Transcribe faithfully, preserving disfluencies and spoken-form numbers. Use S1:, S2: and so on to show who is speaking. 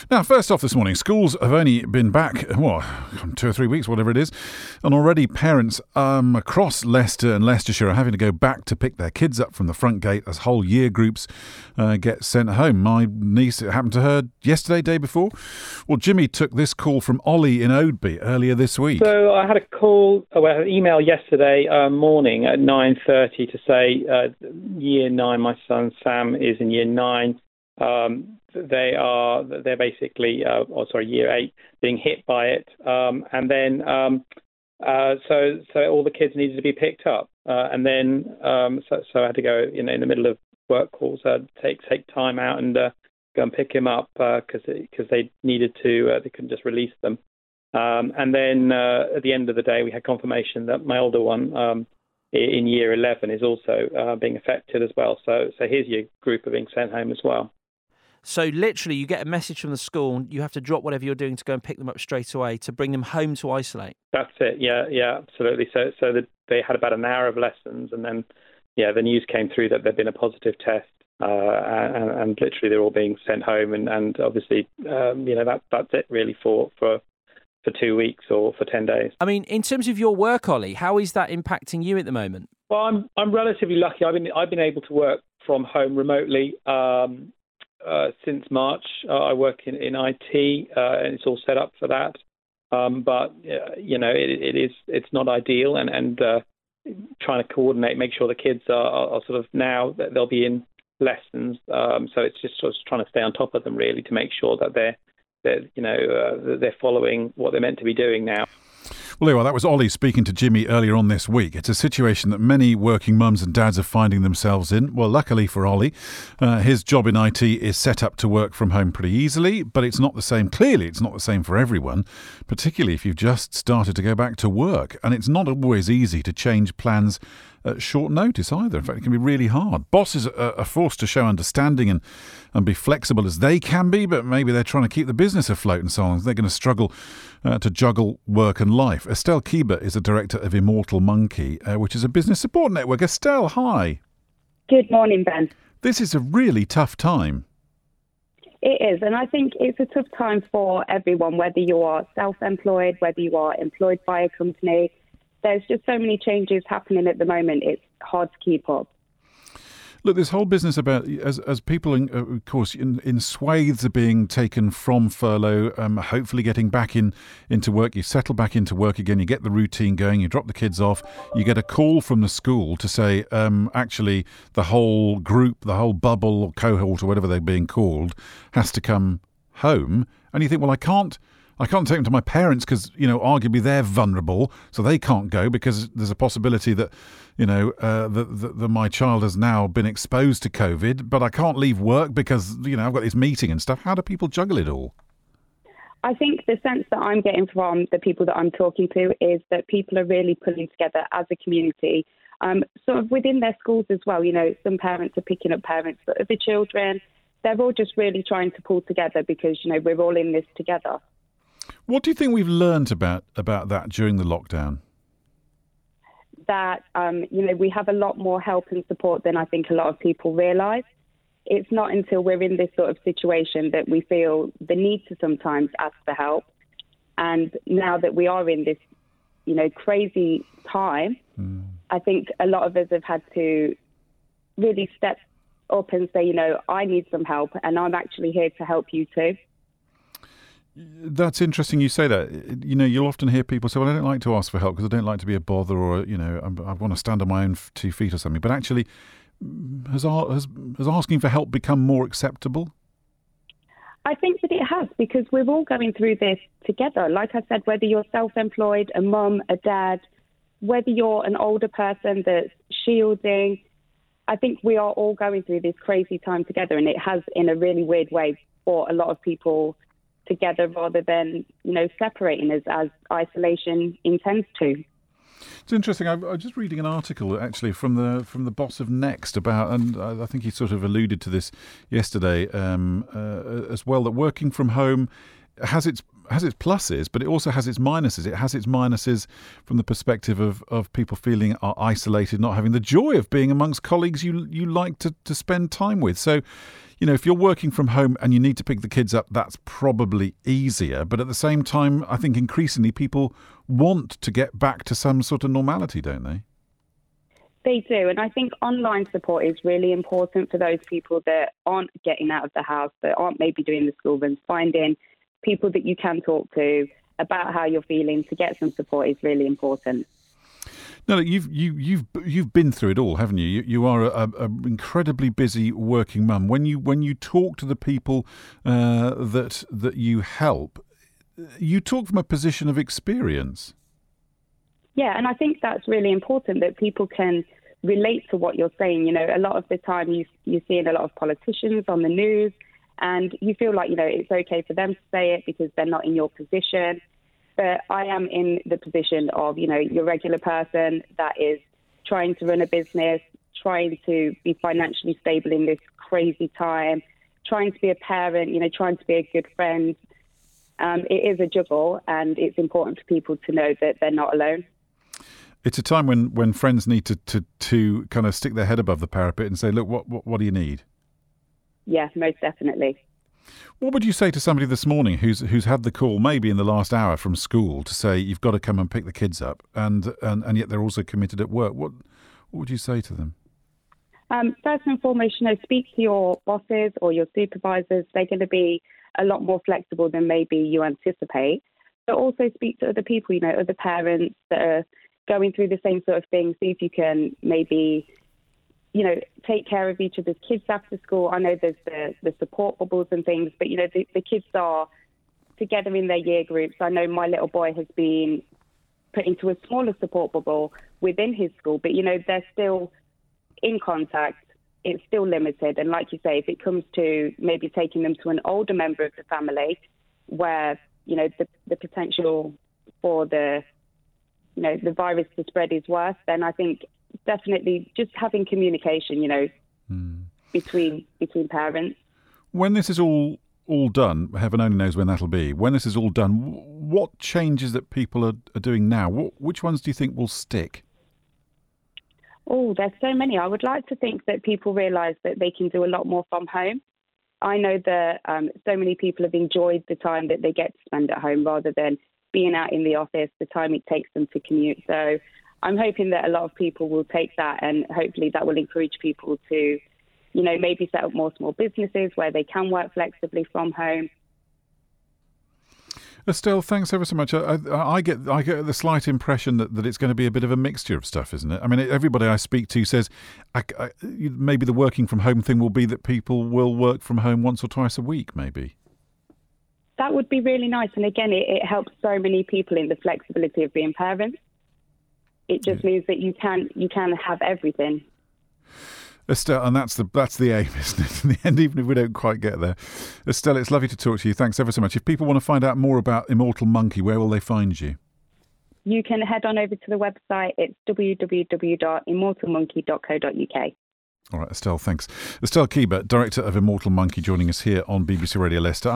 S1: Now, first off this morning, schools have only been back, well, two or three weeks, whatever it is, and already parents um, across Leicester and Leicestershire are having to go back to pick their kids up from the front gate as whole year groups uh, get sent home. My niece, it happened to her yesterday, day before. Well, Jimmy took this call from Ollie in Oadby earlier this week.
S2: So I had a call, well, an email yesterday uh, morning at nine thirty to say uh, year nine, my son Sam is in year nine. Um, they are, they're basically, uh, or sorry, year eight, being hit by it. Um, and then, um, uh, so, so all the kids needed to be picked up. Uh, and then, um, so, so I had to go, you know, in the middle of work calls, uh, take, take time out and, uh, go and pick him up, uh, cause, cause they needed to, uh, they couldn't just release them. Um, and then, uh, at the end of the day, we had confirmation that my older one, um, in year eleven is also, uh, being affected as well. So, so his year group are being sent home as well.
S3: So literally you get a message from the school, you have to drop whatever you're doing to go and pick them up straight away to bring them home to isolate.
S2: That's it. Yeah, yeah, absolutely. So so the, they had about an hour of lessons and then, yeah, the news came through that there'd been a positive test uh, and, and literally they're all being sent home. And, and obviously, um, you know, that that's it really for, for, for two weeks or for ten days.
S3: I mean, in terms of your work, Ollie, how is that impacting you at the moment?
S2: Well, I'm I'm relatively lucky. I've been I've been able to work from home remotely. Um, Uh, since March. uh, I work in, in I T uh, and it's all set up for that. Um, but, uh, you know, it, it is, it's not ideal and, and uh, trying to coordinate, make sure the kids are, are, are sort of now that they'll be in lessons. Um, so it's just sort of trying to stay on top of them really to make sure that they're, they're you know, uh, they're following what they're meant to be doing now.
S1: Well, anyway, that was Ollie speaking to Jimmy earlier on this week. It's a situation that many working mums and dads are finding themselves in. Well, luckily for Ollie, uh, his job in I T is set up to work from home pretty easily, but it's not the same. Clearly, it's not the same for everyone, particularly if you've just started to go back to work. And it's not always easy to change plans at short notice either. In fact, it can be really hard. Bosses are, are forced to show understanding and, and be flexible as they can be, but maybe they're trying to keep the business afloat and so on. They're going to struggle uh, to juggle work and life. Estelle Kieber is the director of Immortal Monkey, uh, which is a business support network. Estelle, hi.
S4: Good morning, Ben.
S1: This is a really tough time.
S4: It is, and I think it's a tough time for everyone, whether you are self-employed, whether you are employed by a company. There's just so many changes happening at the moment, it's hard to keep up.
S1: Look, this whole business about, as as people, in, uh, of course, in, in swathes are being taken from furlough, um, hopefully getting back in into work. You settle back into work again, you get the routine going, you drop the kids off, you get a call from the school to say, um, actually, the whole group, the whole bubble or cohort or whatever they're being called has to come home. And you think, well, I can't. I can't take them to my parents because, you know, arguably they're vulnerable, so they can't go because there's a possibility that, you know, uh, that, that, that my child has now been exposed to COVID, but I can't leave work because, you know, I've got this meeting and stuff. How do people juggle it all?
S4: I think the sense that I'm getting from the people that I'm talking to is that people are really pulling together as a community, um, sort of within their schools as well. You know, some parents are picking up parents for other children. They're all just really trying to pull together because, you know, we're all in this together.
S1: What do you think we've learned about, about that during the lockdown?
S4: That, um, you know, we have a lot more help and support than I think a lot of people realise. It's not until we're in this sort of situation that we feel the need to sometimes ask for help. And now that we are in this, you know, crazy time, mm. I think a lot of us have had to really step up and say, you know, I need some help and I'm actually here to help you too.
S1: That's interesting you say that. You know, you'll often hear people say, well, I don't like to ask for help because I don't like to be a bother or, you know, I, I want to stand on my own two feet or something. But actually, has, has, has asking for help become more acceptable?
S4: I think that it has, because we're all going through this together. Like I said, whether you're self-employed, a mum, a dad, whether you're an older person that's shielding, I think we are all going through this crazy time together. And it has, in a really weird way, brought a lot of people together rather than, you know, separating us as isolation intends to.
S1: It's interesting. I, I was just reading an article actually from the from the boss of Next about, and I think he sort of alluded to this yesterday um, uh, as well, that working from home has its has its pluses, but it also has its minuses. It has its minuses from the perspective of, of people feeling are isolated, not having the joy of being amongst colleagues you you like to, to spend time with. So, you know, if you're working from home and you need to pick the kids up, that's probably easier. But at the same time, I think increasingly people want to get back to some sort of normality, don't they?
S4: They do. And I think online support is really important for those people that aren't getting out of the house, that aren't maybe doing the school runs. Finding people that you can talk to about how you're feeling to get some support is really important.
S1: No, you've you you've you've been through it all, haven't you? You, you are a, a incredibly busy working mum. When you when you talk to the people uh, that that you help, you talk from a position of experience.
S4: Yeah, and I think that's really important that people can relate to what you're saying. You know, a lot of the time you you're seeing a lot of politicians on the news, and you feel like, you know, it's okay for them to say it because they're not in your position. But I am in the position of, you know, your regular person that is trying to run a business, trying to be financially stable in this crazy time, trying to be a parent, you know, trying to be a good friend. Um, it is a juggle, and it's important for people to know that they're not alone.
S1: It's a time when, when friends need to, to, to kind of stick their head above the parapet and say, look, what, what, what do you need?
S4: Yeah, most definitely.
S1: What would you say to somebody this morning who's who's had the call maybe in the last hour from school to say you've got to come and pick the kids up, and and, and yet they're also committed at work? What what would you say to them?
S4: Um, first and foremost, you know, speak to your bosses or your supervisors. They're going to be a lot more flexible than maybe you anticipate. But also speak to other people, you know, other parents that are going through the same sort of thing. See if you can maybe, you know, take care of each other's kids after school. I know there's the, the support bubbles and things, but, you know, the, the kids are together in their year groups. I know my little boy has been put into a smaller support bubble within his school, but, you know, they're still in contact. It's still limited. And like you say, if it comes to maybe taking them to an older member of the family where, you know, the, the potential for the, you know, the virus to spread is worse, then I think definitely just having communication, you know, mm. between between parents.
S1: When this is all all done, heaven only knows when that'll be, when this is all done, what changes that people are, are doing now, what, which ones do you think will stick?
S4: Oh, there's so many. I would like to think that people realise that they can do a lot more from home. I know that um, so many people have enjoyed the time that they get to spend at home rather than being out in the office, the time it takes them to commute. So I'm hoping that a lot of people will take that, and hopefully that will encourage people to, you know, maybe set up more small businesses where they can work flexibly from home.
S1: Estelle, thanks ever so much. I, I, I get I get the slight impression that, that it's going to be a bit of a mixture of stuff, isn't it? I mean, everybody I speak to says I, I, maybe the working from home thing will be that people will work from home once or twice a week, maybe.
S4: That would be really nice. And again, it, it helps so many people in the flexibility of being parents. It just yeah. means that you can you can have everything.
S1: Estelle, and that's the that's the aim, isn't it? In the end, even if we don't quite get there. Estelle, it's lovely to talk to you. Thanks ever so much. If people want to find out more about Immortal Monkey, where will they find you?
S4: You can head on over to the website. It's w w w dot immortal monkey dot co dot u k.
S1: All right, Estelle, thanks. Estelle Keeber, Director of Immortal Monkey, joining us here on B B C Radio Leicester.